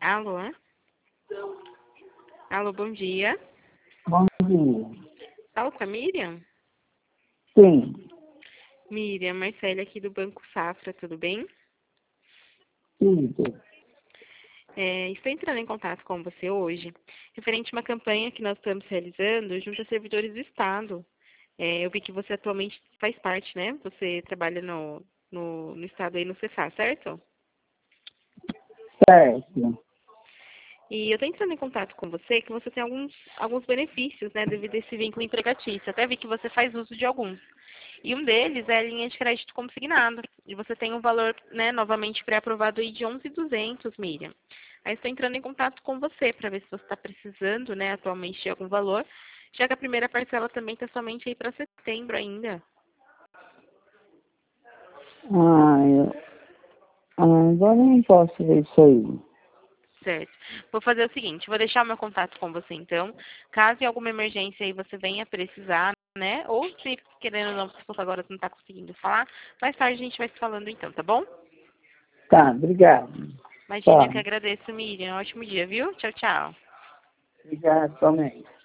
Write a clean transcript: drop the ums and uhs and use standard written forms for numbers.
Alô? Alô, bom dia. Bom dia. Fala com a Miriam? Sim, Miriam, Marcela aqui do Banco Safra, tudo bem? tudo. Estou entrando em contato com você hoje, referente a uma campanha que nós estamos realizando junto a servidores do Estado. Eu vi que você atualmente faz parte, né? Você trabalha no Estado aí no CESA, certo? Certo. E eu estou entrando em contato com você que você tem alguns benefícios, né, devido a esse vínculo empregatício. Até vi que você faz uso de alguns. E um deles é a linha de crédito consignado. E você tem um valor, né, novamente pré-aprovado aí de 11.200, Miriam. Aí estou entrando em contato com você para ver se você está precisando, né, atualmente de algum valor, já que a primeira parcela também está somente aí para setembro ainda. Agora eu não posso ver isso aí. Certo. Vou fazer o seguinte, vou deixar o meu contato com você então. Caso em alguma emergência aí você venha precisar, né? Ou se querendo ou não, se fosse agora você não está conseguindo falar, mais tarde a gente vai se falando então, tá bom? Tá, obrigado. Imagina, eu Tá, que agradeço, Miriam. Ótimo dia, viu? Tchau, tchau. obrigado também.